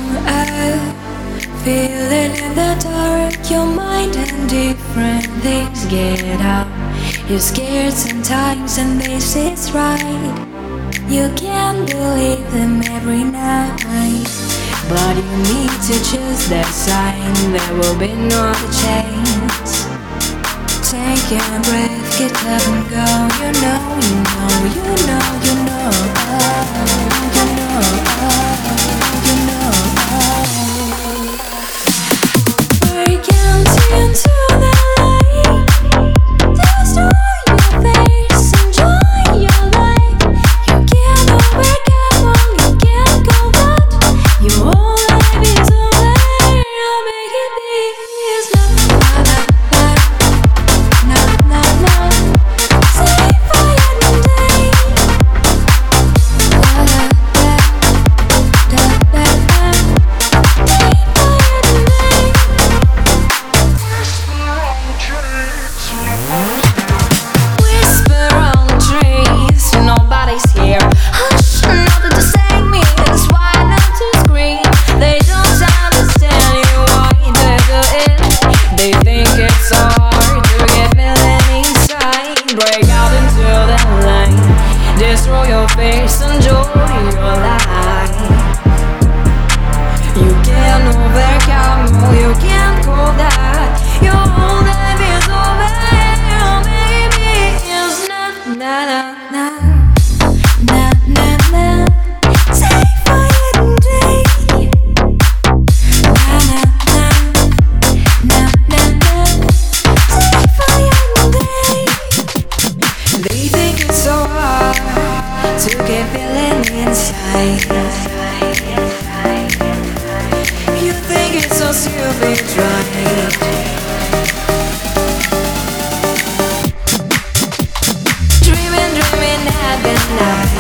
Feeling in the dark, your mind and different things get out. You're scared sometimes, and this is right. You can't believe them every night, but you need to choose that sign. There will be no other chance. Take a breath, get up and go. You know, you know, you know, you know, you know, you know. Break out into the light. Destroy your face, enjoy your life. You can't overcome all, you can't go back. Your whole life is over. I'll make it big. It's not say fire today. Whisper on trees, nobody's here. Hush, nothing to say means why not to scream? They don't understand you, why they do it. They think it's so hard to get feeling inside. Break out into the light, destroy your face, enjoy your life. You can't overcome, you can't call that. Your whole life is over, baby. It's not, na na na, na na na. Say fire today. Na na na, na na na. Say fire today. They think it's so hard to get feeling inside. You think it's so stupid, right? Dreaming, dreaming at the night.